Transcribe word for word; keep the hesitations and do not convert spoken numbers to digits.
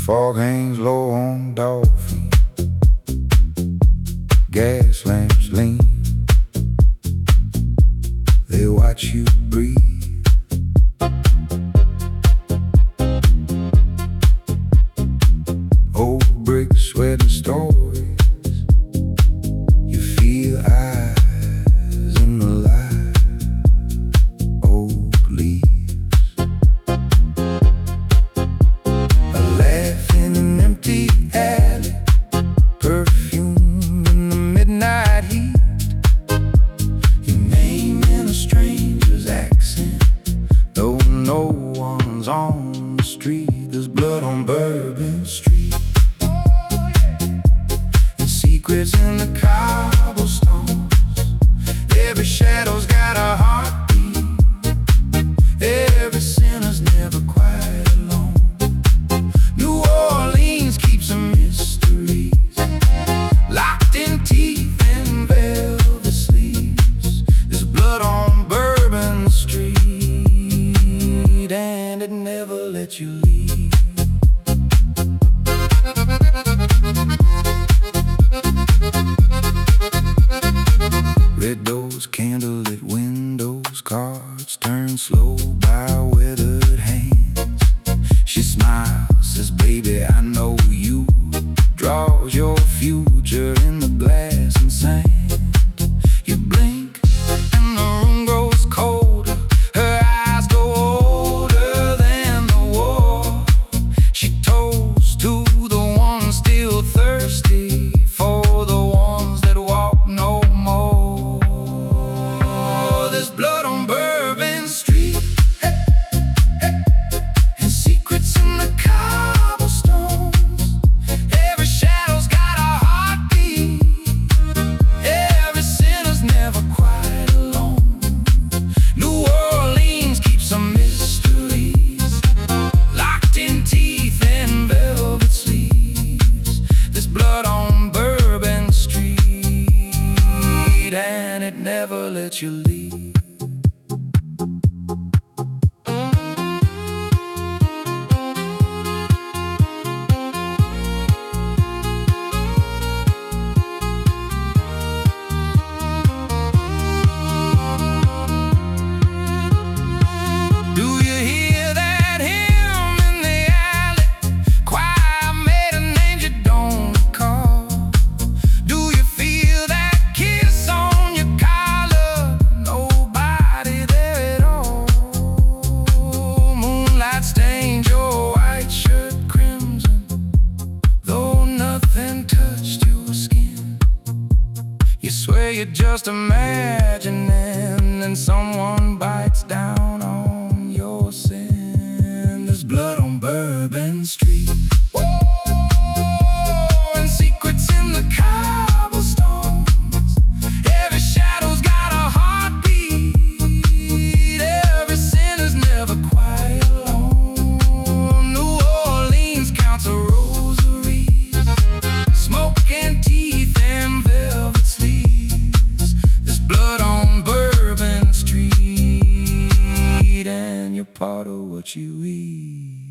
Fog hangs low on Dolphin, gas lamps lean, they watch you breathe. Old bricks sweating stories, you feel eyes in the light. Old leaves, a laugh in an empty alley, perfume in the midnight heat, your name in a stranger's accent, though no one's on the street. There's blood on Bourbon Street, and secrets in the cobblestones. Every shadow's got a heartbeat, every sinner's never quite alone. New Orleans keeps some mysteries, locked in teeth and velvet sleeves. There's blood on Bourbon Street, and it never lets you leave. Red doors, candlelit windows, cards turn slow by weathered hands. She smiles, says, baby, I know you. Draws your future in the glass and sand. You blink and the room grows colder, her eyes go older than the war. She toasts to the ones still thirsty, for the ones that walk no more. There's blood on Bourbon Street, hey, hey, and secrets in the cobblestones. Every shadow's got a heartbeat, every sinner's never quite alone. New Orleans keeps some mysteries, locked in teeth and velvet sleeves. There's blood on Bourbon Street, and it never lets you leave. Do you hear that hymn in the alley? Choir made a name you don't recall. Do you feel that kiss on your collar? Nobody there at all. Moonlight stained your white shirt crimson, though nothing touched your skin. You swear you're just imagining, and someone bites down on your sin. There's blood on Bourbon Street, whoa, and secrets in the cobblestones. Every shadow's got a heartbeat, every sinner's never quite alone. New Orleans counts her rosaries, smoke and teeth and velvet sleeves. There's blood on Bourbon Street, and you're part of what you eat.